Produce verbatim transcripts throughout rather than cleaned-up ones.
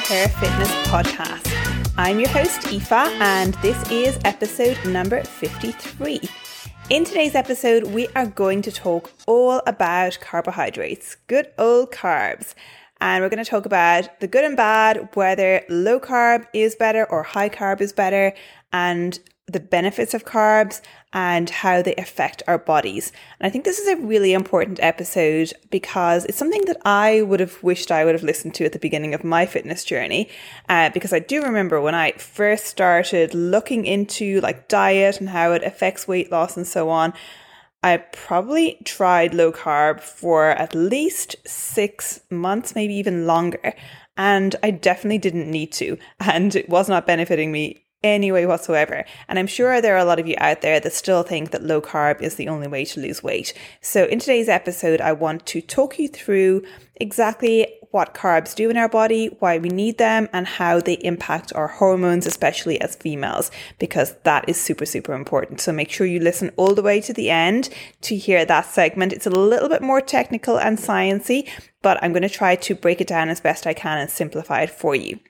Her Fitness podcast. I'm your host, Aoife, and this is episode number fifty-three. In today's episode, we are going to talk all about carbohydrates, good old carbs. And we're going to talk about the good and bad, whether low carb is better or high carb is better, and the benefits of carbs and how they affect our bodies. And I think this is a really important episode because it's something that I would have wished I would have listened to at the beginning of my fitness journey. Uh, because I do remember when I first started looking into like diet and how it affects weight loss and so on, I probably tried low carb for at least six months, maybe even longer. And I definitely didn't need to. And it was not benefiting me any way whatsoever. And I'm sure there are a lot of you out there that still think that low carb is the only way to lose weight. So in today's episode, I want to talk you through exactly what carbs do in our body, why we need them, and how they impact our hormones, especially as females, because that is super, super important. So make sure you listen all the way to the end to hear that segment. It's a little bit more technical and sciencey, but I'm going to try to break it down as best I can and simplify it for you.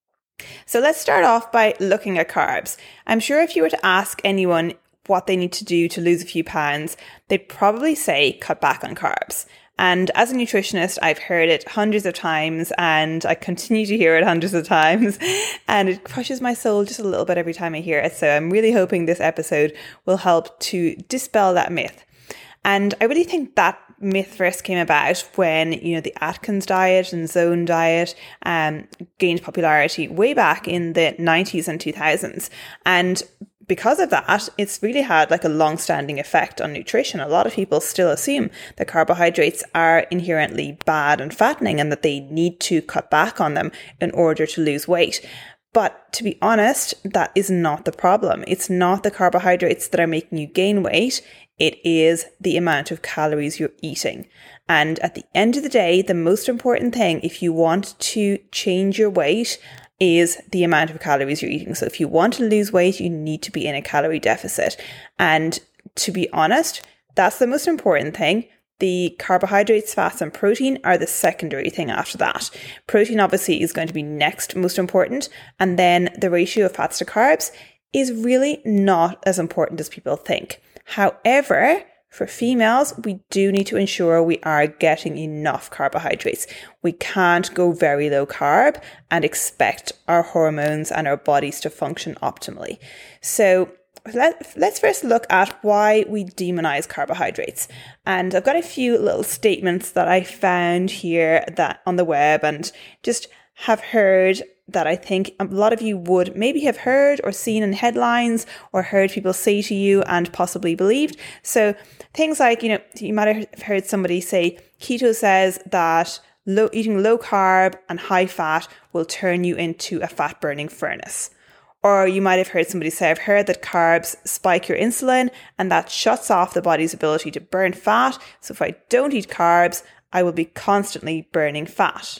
So let's start off by looking at carbs. I'm sure if you were to ask anyone what they need to do to lose a few pounds, they'd probably say cut back on carbs. And as a nutritionist, I've heard it hundreds of times and I continue to hear it hundreds of times. And it crushes my soul just a little bit every time I hear it. So I'm really hoping this episode will help to dispel that myth. And I really think that myth first came about when, you know, the Atkins diet and Zone diet um, gained popularity way back in the nineties and two thousands. And because of that, it's really had like a long-standing effect on nutrition. A lot of people still assume that carbohydrates are inherently bad and fattening and that they need to cut back on them in order to lose weight. But to be honest, that is not the problem. It's not the carbohydrates that are making you gain weight. It is the amount of calories you're eating. And at the end of the day, the most important thing, if you want to change your weight, is the amount of calories you're eating. So if you want to lose weight, you need to be in a calorie deficit. And to be honest, that's the most important thing. The carbohydrates, fats, and protein are the secondary thing after that. Protein obviously is going to be next most important. And then the ratio of fats to carbs is really not as important as people think. However, for females, we do need to ensure we are getting enough carbohydrates. We can't go very low carb and expect our hormones and our bodies to function optimally. So let, let's first look at why we demonize carbohydrates. And I've got a few little statements that I found here that on the web and just have heard that I think a lot of you would maybe have heard or seen in headlines or heard people say to you and possibly believed. So things like, you know, you might have heard somebody say, keto says that low, eating low carb and high fat will turn you into a fat burning furnace. Or you might have heard somebody say, I've heard that carbs spike your insulin and that shuts off the body's ability to burn fat. So if I don't eat carbs, I will be constantly burning fat.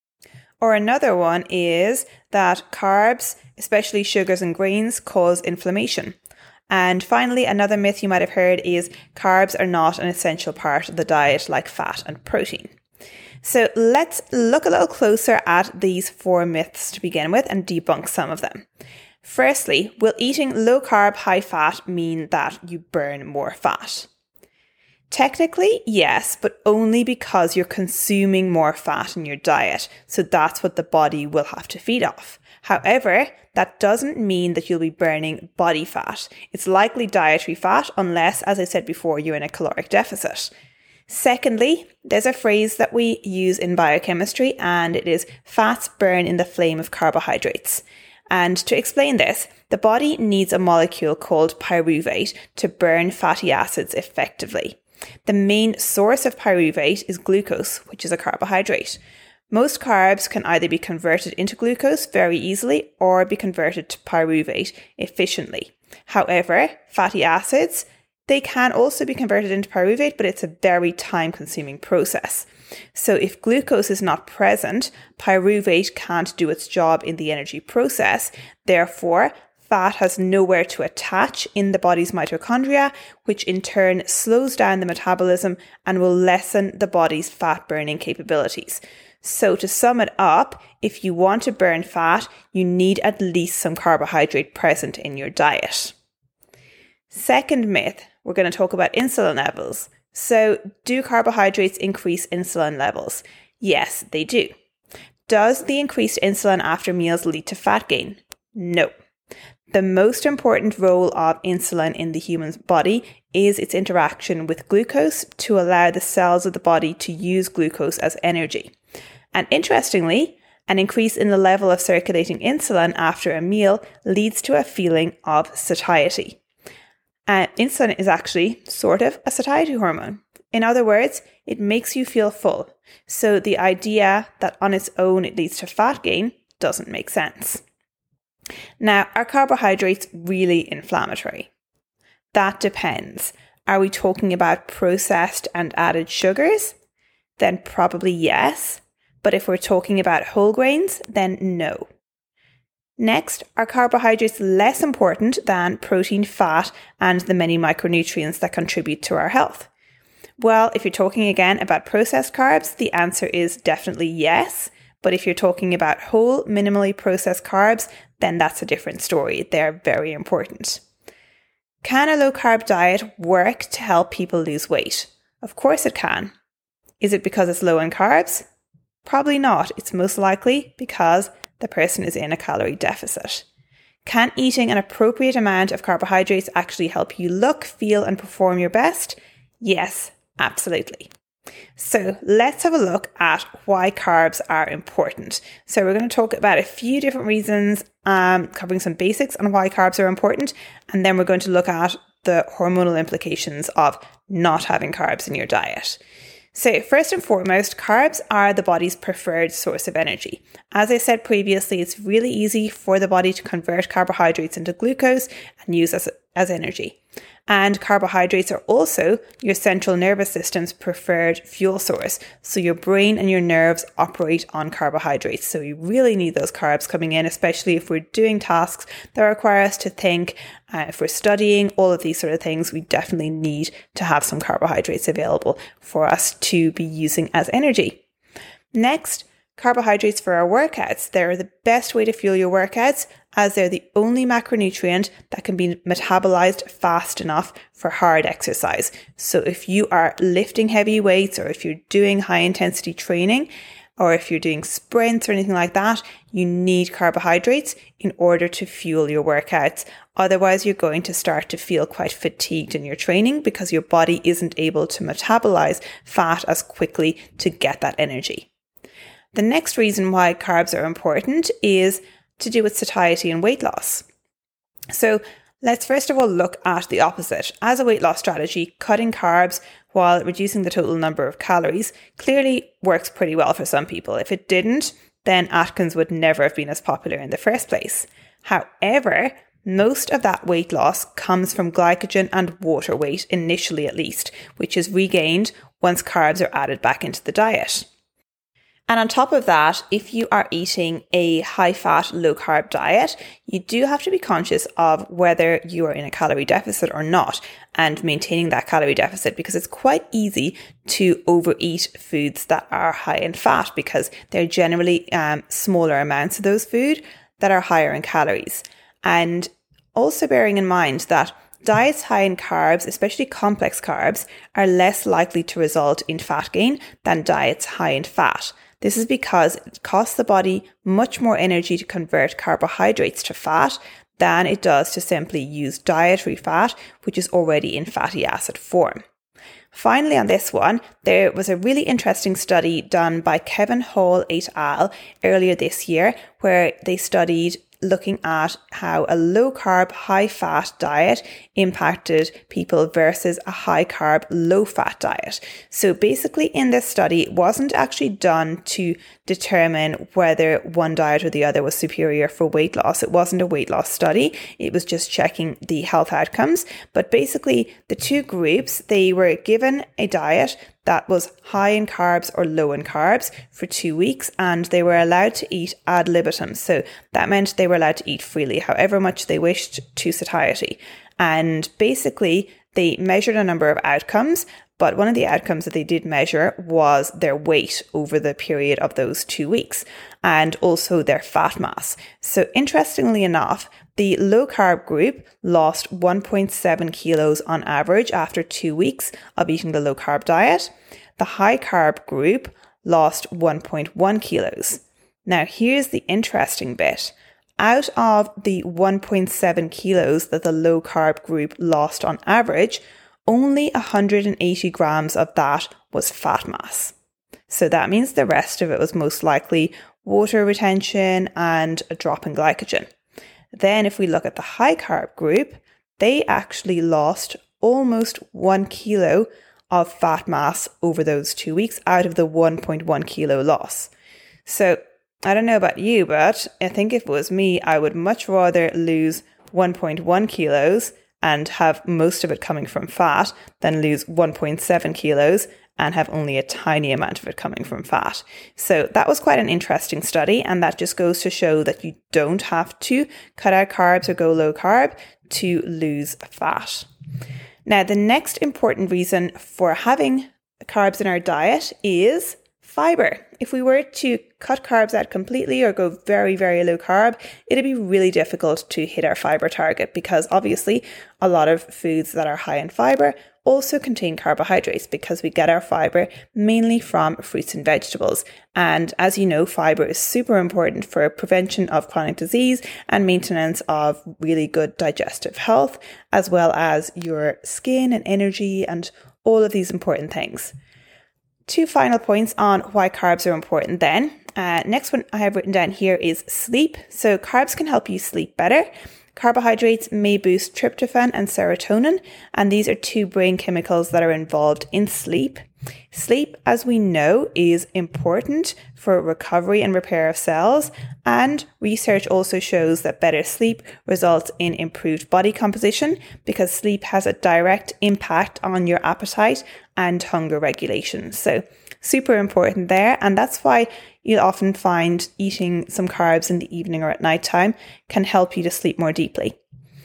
Or another one is that carbs, especially sugars and grains, cause inflammation. And finally, another myth you might have heard is carbs are not an essential part of the diet like fat and protein. So let's look a little closer at these four myths to begin with and debunk some of them. Firstly, will eating low carb, high fat mean that you burn more fat? Technically, yes, but only because you're consuming more fat in your diet. So that's what the body will have to feed off. However, that doesn't mean that you'll be burning body fat. It's likely dietary fat unless, as I said before, you're in a caloric deficit. Secondly, there's a phrase that we use in biochemistry and it is fats burn in the flame of carbohydrates. And to explain this, the body needs a molecule called pyruvate to burn fatty acids effectively. The main source of pyruvate is glucose, which is a carbohydrate. Most carbs can either be converted into glucose very easily or be converted to pyruvate efficiently. However, fatty acids, they can also be converted into pyruvate, but it's a very time-consuming process. So if glucose is not present, pyruvate can't do its job in the energy process. Therefore, fat has nowhere to attach in the body's mitochondria, which in turn slows down the metabolism and will lessen the body's fat burning capabilities. So to sum it up, if you want to burn fat, you need at least some carbohydrate present in your diet. Second myth, we're going to talk about insulin levels. So do carbohydrates increase insulin levels? Yes, they do. Does the increased insulin after meals lead to fat gain? No. The most important role of insulin in the human body is its interaction with glucose to allow the cells of the body to use glucose as energy. And interestingly, an increase in the level of circulating insulin after a meal leads to a feeling of satiety. And insulin is actually sort of a satiety hormone. In other words, it makes you feel full. So the idea that on its own it leads to fat gain doesn't make sense. Now, are carbohydrates really inflammatory? That depends. Are we talking about processed and added sugars? Then probably yes. But if we're talking about whole grains, then no. Next, are carbohydrates less important than protein, fat, and the many micronutrients that contribute to our health? Well, if you're talking again about processed carbs, the answer is definitely yes. But if you're talking about whole, minimally processed carbs, then that's a different story. They're very important. Can a low-carb diet work to help people lose weight? Of course it can. Is it because it's low in carbs? Probably not. It's most likely because the person is in a calorie deficit. Can eating an appropriate amount of carbohydrates actually help you look, feel, and perform your best? Yes, absolutely. So let's have a look at why carbs are important. So we're going to talk about a few different reasons, um, covering some basics on why carbs are important, and then we're going to look at the hormonal implications of not having carbs in your diet. So first and foremost, carbs are the body's preferred source of energy. As I said previously, it's really easy for the body to convert carbohydrates into glucose and use as, as energy. And carbohydrates are also your central nervous system's preferred fuel source. So your brain and your nerves operate on carbohydrates. So you really need those carbs coming in, especially if we're doing tasks that require us to think. Uh, if we're studying, all of these sort of things, we definitely need to have some carbohydrates available for us to be using as energy. Next, carbohydrates for our workouts. They're the best way to fuel your workouts, as they're the only macronutrient that can be metabolized fast enough for hard exercise. So if you are lifting heavy weights, or if you're doing high intensity training, or if you're doing sprints or anything like that, you need carbohydrates in order to fuel your workouts. Otherwise, you're going to start to feel quite fatigued in your training because your body isn't able to metabolize fat as quickly to get that energy. The next reason why carbs are important is to do with satiety and weight loss. So let's first of all look at the opposite. As a weight loss strategy, cutting carbs while reducing the total number of calories clearly works pretty well for some people. If it didn't, then Atkins would never have been as popular in the first place. However, most of that weight loss comes from glycogen and water weight, initially at least, which is regained once carbs are added back into the diet. And on top of that, if you are eating a high-fat, low-carb diet, you do have to be conscious of whether you are in a calorie deficit or not, and maintaining that calorie deficit, because it's quite easy to overeat foods that are high in fat, because they're generally um, smaller amounts of those food that are higher in calories. And also bearing in mind that diets high in carbs, especially complex carbs, are less likely to result in fat gain than diets high in fat. This is because it costs the body much more energy to convert carbohydrates to fat than it does to simply use dietary fat, which is already in fatty acid form. Finally, on this one, there was a really interesting study done by Kevin Hall et al. Earlier this year, where they studied looking at how a low-carb, high-fat diet impacted people versus a high-carb, low-fat diet. So basically in this study, it wasn't actually done to determine whether one diet or the other was superior for weight loss. It wasn't a weight loss study. It was just checking the health outcomes. But basically, the two groups, they were given a diet that was high in carbs or low in carbs for two weeks, and they were allowed to eat ad libitum. So that meant they were allowed to eat freely, however much they wished, to satiety. And basically, They measured a number of outcomes, but one of the outcomes that they did measure was their weight over the period of those two weeks and also their fat mass. So interestingly enough, the low carb group lost one point seven kilos on average after two weeks of eating the low carb diet. The high carb group lost one point one kilos. Now here's the interesting bit. Out of the one point seven kilos that the low carb group lost on average, only one hundred eighty grams of that was fat mass. So that means the rest of it was most likely water retention and a drop in glycogen. Then if we look at the high carb group, they actually lost almost one kilo of fat mass over those two weeks out of the one point one kilo loss. So I don't know about you, but I think if it was me, I would much rather lose one point one kilos and have most of it coming from fat than lose one point seven kilos and have only a tiny amount of it coming from fat. So that was quite an interesting study, and that just goes to show that you don't have to cut out carbs or go low carb to lose fat. Now, the next important reason for having carbs in our diet is fiber. If we were to cut carbs out completely or go very, very low carb, it'd be really difficult to hit our fiber target because obviously a lot of foods that are high in fiber also contain carbohydrates because we get our fiber mainly from fruits and vegetables. And as you know, fiber is super important for prevention of chronic disease and maintenance of really good digestive health, as well as your skin and energy and all of these important things. Two final points on why carbs are important then. Uh, next one I have written down here is sleep. So carbs can help you sleep better. Carbohydrates may boost tryptophan and serotonin, and these are two brain chemicals that are involved in sleep. Sleep, as we know, is important for recovery and repair of cells, and research also shows that better sleep results in improved body composition because sleep has a direct impact on your appetite and hunger regulation. So super important there, and that's why you'll often find eating some carbs in the evening or at nighttime can help you to sleep more deeply.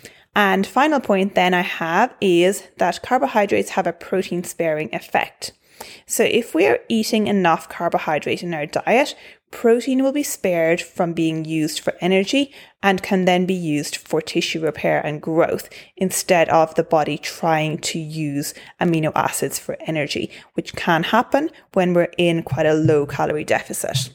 And final point then I have is that carbohydrates have a protein sparing effect. So if we're eating enough carbohydrate in our diet, protein will be spared from being used for energy and can then be used for tissue repair and growth instead of the body trying to use amino acids for energy, which can happen when we're in quite a low calorie deficit.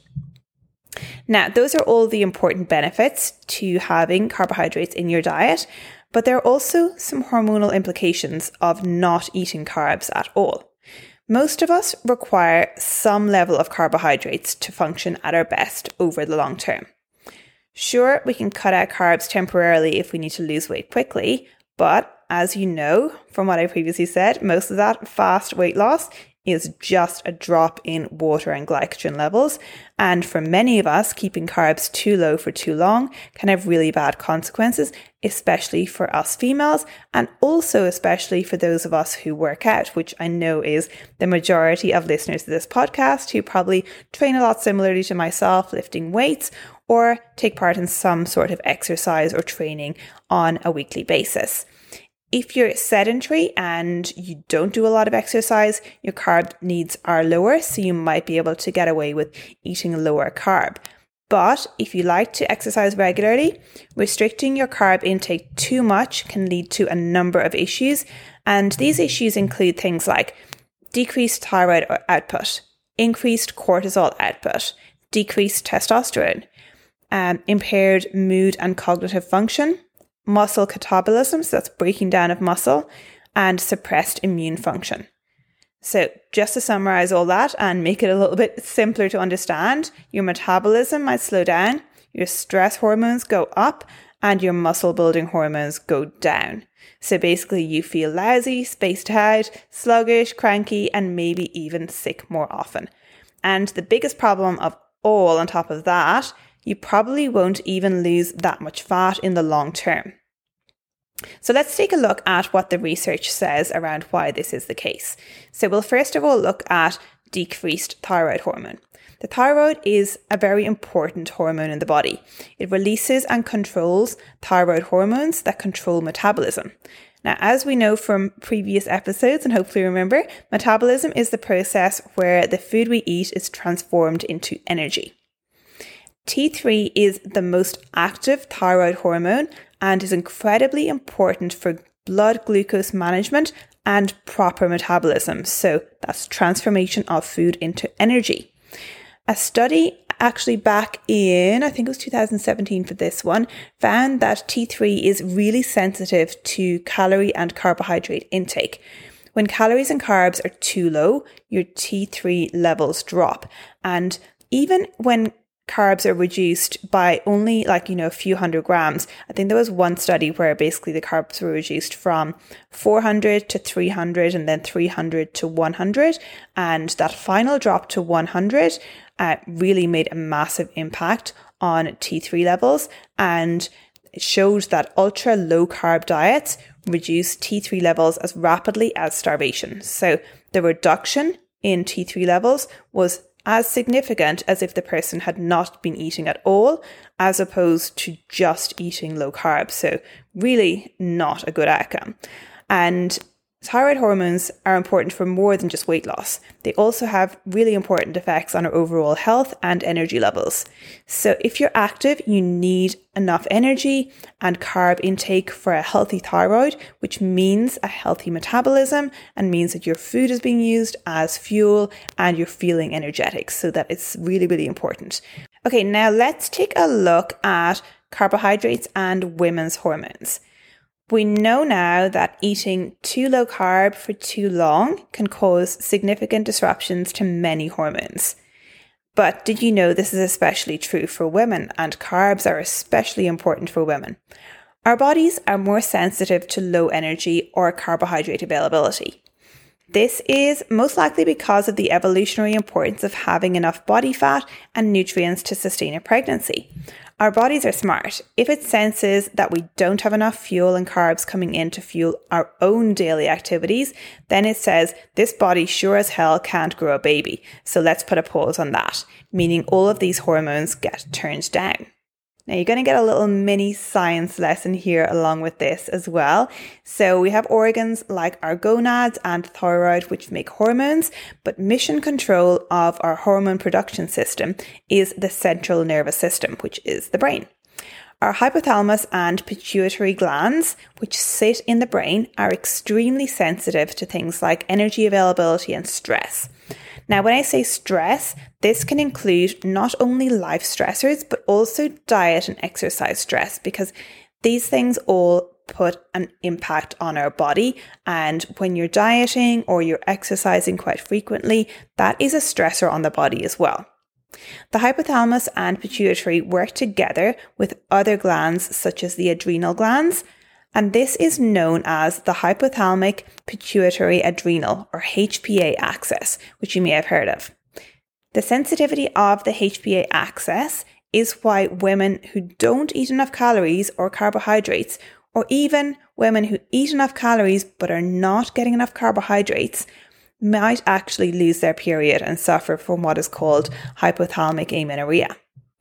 Now, those are all the important benefits to having carbohydrates in your diet, but there are also some hormonal implications of not eating carbs at all. Most of us require some level of carbohydrates to function at our best over the long term. Sure, we can cut out carbs temporarily if we need to lose weight quickly, but as you know from what I previously said, most of that fast weight loss is just a drop in water and glycogen levels. And for many of us, keeping carbs too low for too long can have really bad consequences, especially for us females, and also especially for those of us who work out, which I know is the majority of listeners to this podcast who probably train a lot similarly to myself, lifting weights, or take part in some sort of exercise or training on a weekly basis. If you're sedentary and you don't do a lot of exercise, your carb needs are lower, so you might be able to get away with eating lower carb. But if you like to exercise regularly, restricting your carb intake too much can lead to a number of issues. And these issues include things like decreased thyroid output, increased cortisol output, decreased testosterone, um, impaired mood and cognitive function, muscle catabolism, so that's breaking down of muscle, and suppressed immune function. So just to summarize all that and make it a little bit simpler to understand, your metabolism might slow down, your stress hormones go up, and your muscle building hormones go down. So basically you feel lousy, spaced out, sluggish, cranky, and maybe even sick more often. And the biggest problem of all on top of that, you probably won't even lose that much fat in the long term. So let's take a look at what the research says around why this is the case. So we'll first of all look at decreased thyroid hormone. The thyroid is a very important hormone in the body. It releases and controls thyroid hormones that control metabolism. Now, as we know from previous episodes and hopefully remember, metabolism is the process where the food we eat is transformed into energy. T three is the most active thyroid hormone and is incredibly important for blood glucose management and proper metabolism. So that's transformation of food into energy. A study actually back in, I think it was two thousand seventeen for this one, found that T three is really sensitive to calorie and carbohydrate intake. When calories and carbs are too low, your T three levels drop. And even when carbs are reduced by only like, you know, a few hundred grams. I think there was one study where basically the carbs were reduced from four hundred to three hundred and then three hundred to one hundred. And that final drop to one hundred uh, really made a massive impact on T three levels. And it showed that ultra low carb diets reduce T three levels as rapidly as starvation. So the reduction in T three levels was as significant as if the person had not been eating at all, as opposed to just eating low carb. So really not a good outcome. And thyroid hormones are important for more than just weight loss. They also have really important effects on our overall health and energy levels. So if you're active, you need enough energy and carb intake for a healthy thyroid, which means a healthy metabolism and means that your food is being used as fuel and you're feeling energetic. So that it's really, really important. Okay, now let's take a look at carbohydrates and women's hormones. We know now that eating too low carb for too long can cause significant disruptions to many hormones. But did you know this is especially true for women, and carbs are especially important for women? Our bodies are more sensitive to low energy or carbohydrate availability. This is most likely because of the evolutionary importance of having enough body fat and nutrients to sustain a pregnancy. Our bodies are smart. If it senses that we don't have enough fuel and carbs coming in to fuel our own daily activities, then it says, this body sure as hell can't grow a baby. So let's put a pause on that, meaning all of these hormones get turned down. Now you're going to get a little mini science lesson here along with this as well. So we have organs like our gonads and thyroid, which make hormones, but mission control of our hormone production system is the central nervous system, which is the brain. Our hypothalamus and pituitary glands, which sit in the brain, are extremely sensitive to things like energy availability and stress. Now, when I say stress, this can include not only life stressors, but also diet and exercise stress, because these things all put an impact on our body. And when you're dieting or you're exercising quite frequently, that is a stressor on the body as well. The hypothalamus and pituitary work together with other glands, such as the adrenal glands, and this is known as the hypothalamic pituitary adrenal, or H P A axis, which you may have heard of. The sensitivity of the H P A axis is why women who don't eat enough calories or carbohydrates, or even women who eat enough calories but are not getting enough carbohydrates, might actually lose their period and suffer from what is called hypothalamic amenorrhea.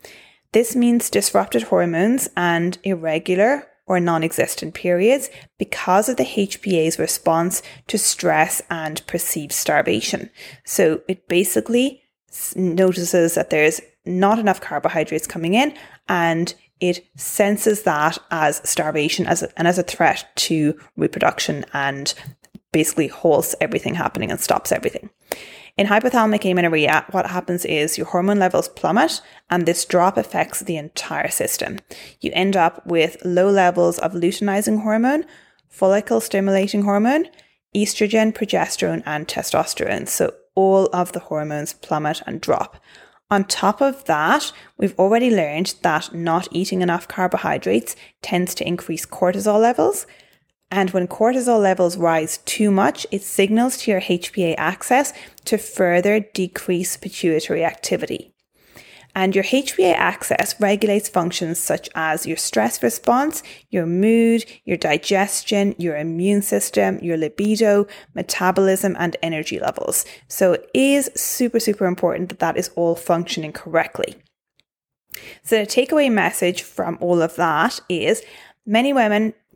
This means disrupted hormones and irregular or non-existent periods because of the H P A's response to stress and perceived starvation. So it basically notices that there's not enough carbohydrates coming in, and it senses that as starvation as a, and as a threat to reproduction, and basically halts everything happening and stops everything. In hypothalamic amenorrhea, what happens is your hormone levels plummet, and this drop affects the entire system. You end up with low levels of luteinizing hormone, follicle stimulating hormone, estrogen, progesterone, and testosterone. So all of the hormones plummet and drop. On top of that, we've already learned that not eating enough carbohydrates tends to increase cortisol levels. And when cortisol levels rise too much, it signals to your H P A axis to further decrease pituitary activity. And your H P A axis regulates functions such as your stress response, your mood, your digestion, your immune system, your libido, metabolism, and energy levels. So it is super, super important that that is all functioning correctly. So the takeaway message from all of that is many women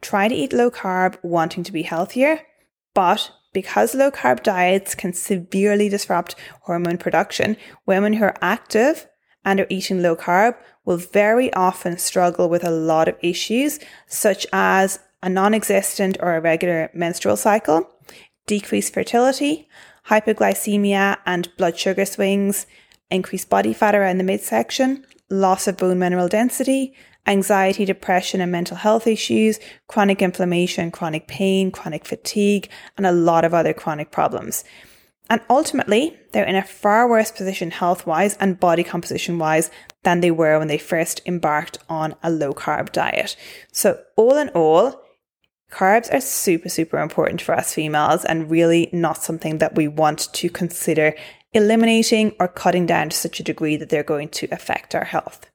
try to eat low carb wanting to be healthier, but because low carb diets can severely disrupt hormone production, women who are active and are eating low carb will very often struggle with a lot of issues such as a non-existent or irregular menstrual cycle, decreased fertility, hypoglycemia and blood sugar swings, increased body fat around the midsection, loss of bone mineral density, anxiety, depression and mental health issues, chronic inflammation, chronic pain, chronic fatigue, and a lot of other chronic problems. And ultimately, they're in a far worse position health-wise and body composition-wise than they were when they first embarked on a low-carb diet. So all in all, carbs are super, super important for us females and really not something that we want to consider eliminating or cutting down to such a degree that they're going to affect our health.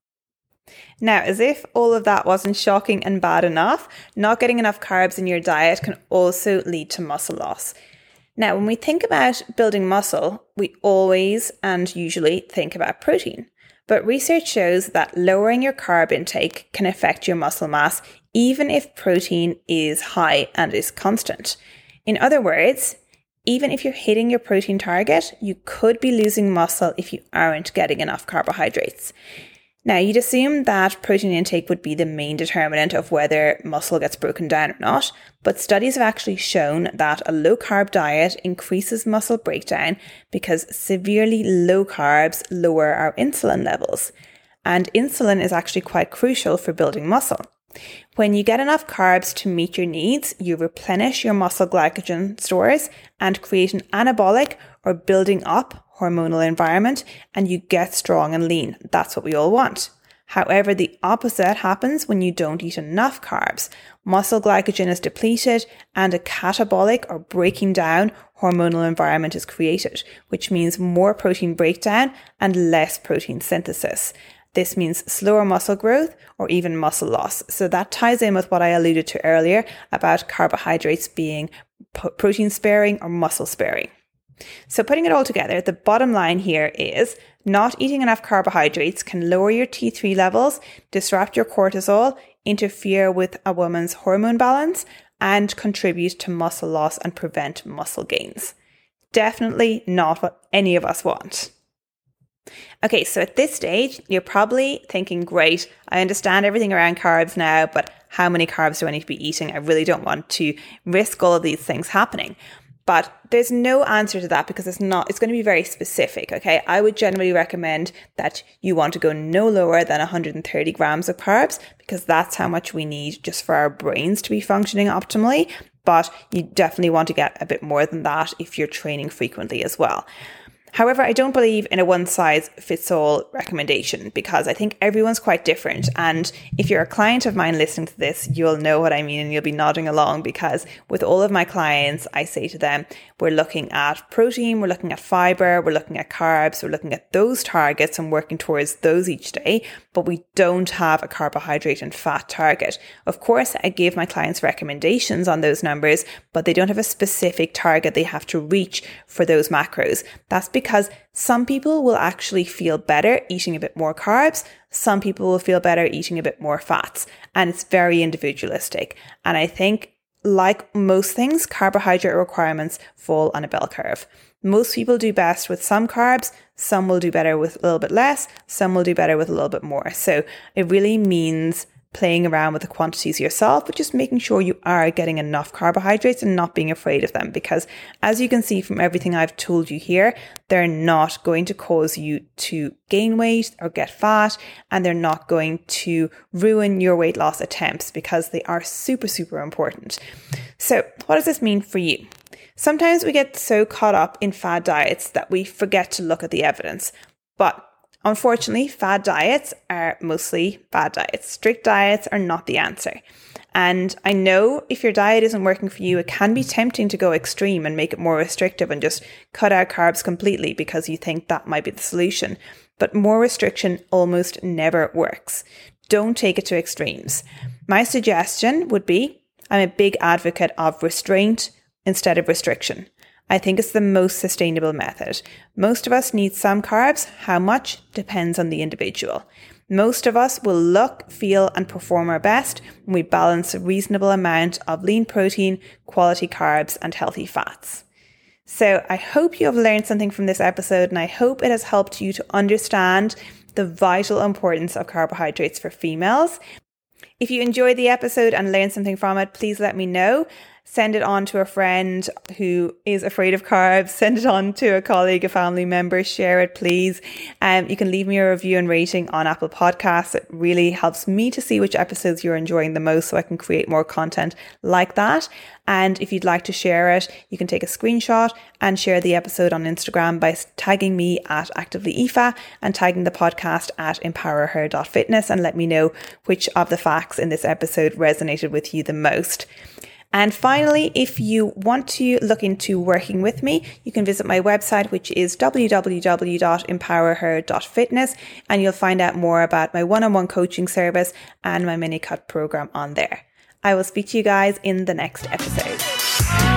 Now, as if all of that wasn't shocking and bad enough, not getting enough carbs in your diet can also lead to muscle loss. Now, when we think about building muscle, we always and usually think about protein. But research shows that lowering your carb intake can affect your muscle mass, even if protein is high and is constant. In other words, even if you're hitting your protein target, you could be losing muscle if you aren't getting enough carbohydrates. Now, you'd assume that protein intake would be the main determinant of whether muscle gets broken down or not, but studies have actually shown that a low-carb diet increases muscle breakdown because severely low carbs lower our insulin levels. And insulin is actually quite crucial for building muscle. When you get enough carbs to meet your needs, you replenish your muscle glycogen stores and create an anabolic or building up hormonal environment, and you get strong and lean. That's what we all want. However, the opposite happens when you don't eat enough carbs. Muscle glycogen is depleted and a catabolic or breaking down hormonal environment is created, which means more protein breakdown and less protein synthesis. This means slower muscle growth or even muscle loss. So that ties in with what I alluded to earlier about carbohydrates being protein sparing or muscle sparing. So putting it all together, the bottom line here is not eating enough carbohydrates can lower your T three levels, disrupt your cortisol, interfere with a woman's hormone balance, and contribute to muscle loss and prevent muscle gains. Definitely not what any of us want. Okay, so at this stage, you're probably thinking, great, I understand everything around carbs now, but how many carbs do I need to be eating? I really don't want to risk all of these things happening. But there's no answer to that because it's not, it's going to be very specific, okay? I would generally recommend that you want to go no lower than one hundred thirty grams of carbs because that's how much we need just for our brains to be functioning optimally. But you definitely want to get a bit more than that if you're training frequently as well. However, I don't believe in a one-size-fits-all recommendation because I think everyone's quite different. And if you're a client of mine listening to this, you'll know what I mean and you'll be nodding along because with all of my clients, I say to them, we're looking at protein, we're looking at fiber, we're looking at carbs, we're looking at those targets and working towards those each day, but we don't have a carbohydrate and fat target. Of course, I give my clients recommendations on those numbers, but they don't have a specific target they have to reach for those macros. That's because Because some people will actually feel better eating a bit more carbs. Some people will feel better eating a bit more fats. And it's very individualistic. And I think, like most things, carbohydrate requirements fall on a bell curve. Most people do best with some carbs. Some will do better with a little bit less. Some will do better with a little bit more. So it really means playing around with the quantities yourself, but just making sure you are getting enough carbohydrates and not being afraid of them. Because as you can see from everything I've told you here, they're not going to cause you to gain weight or get fat, and they're not going to ruin your weight loss attempts because they are super, super important. So what does this mean for you? Sometimes we get so caught up in fad diets that we forget to look at the evidence. But unfortunately, fad diets are mostly fad diets. Strict diets are not the answer. And I know if your diet isn't working for you, it can be tempting to go extreme and make it more restrictive and just cut out carbs completely because you think that might be the solution. But more restriction almost never works. Don't take it to extremes. My suggestion would be, I'm a big advocate of restraint instead of restriction. I think it's the most sustainable method. Most of us need some carbs. How much depends on the individual. Most of us will look, feel, and perform our best when we balance a reasonable amount of lean protein, quality carbs, and healthy fats. So I hope you have learned something from this episode, and I hope it has helped you to understand the vital importance of carbohydrates for females. If you enjoyed the episode and learned something from it, please let me know. Send it on to a friend who is afraid of carbs. Send it on to a colleague, a family member. Share it, please. Um, you can leave me a review and rating on Apple Podcasts. It really helps me to see which episodes you're enjoying the most so I can create more content like that. And if you'd like to share it, you can take a screenshot and share the episode on Instagram by tagging me at Actively Aoife and tagging the podcast at empower her dot fitness and let me know which of the facts in this episode resonated with you the most. And finally, if you want to look into working with me, you can visit my website, which is w w w dot empower her dot fitness, and you'll find out more about my one-on-one coaching service and my mini cut program on there. I will speak to you guys in the next episode.